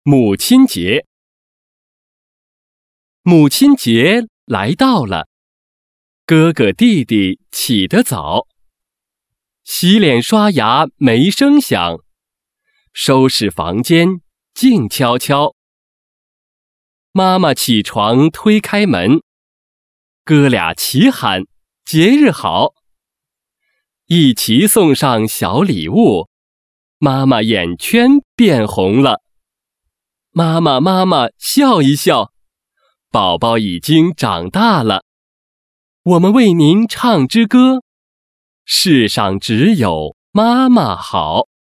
母亲节。母亲节来到了，哥哥弟弟起得早，洗脸刷牙没声响，收拾房间静悄悄。妈妈起床推开门，哥俩齐喊节日好，一齐送上小礼物，妈妈眼圈变红了。妈妈笑一笑，宝宝已经长大了。我们为您唱支歌，世上只有妈妈好。